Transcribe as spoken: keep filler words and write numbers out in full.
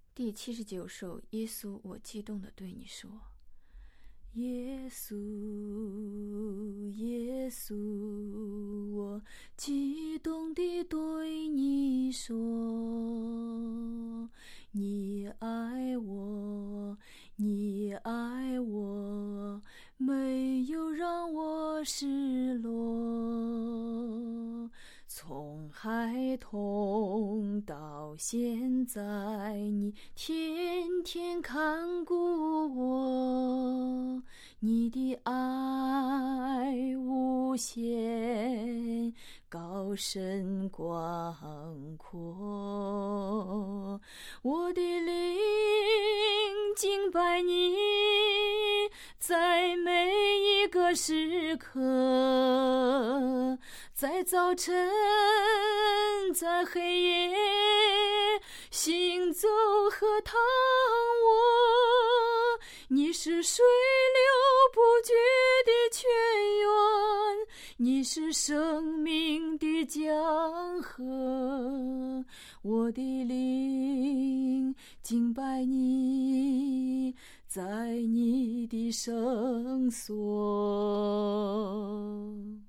第七十九首，耶稣，我激动地对你说。耶稣，耶稣，我激动地对你说，你爱我，你爱我，没有让我失落。从孩童到现在，你天天看顾我，你的爱无限，高深广阔。我的灵敬拜你，在每一个时刻，在早晨，在黑夜，行走和躺卧，你是水流不绝的泉源，你是生命的江河。我的灵敬拜你，在你的圣所。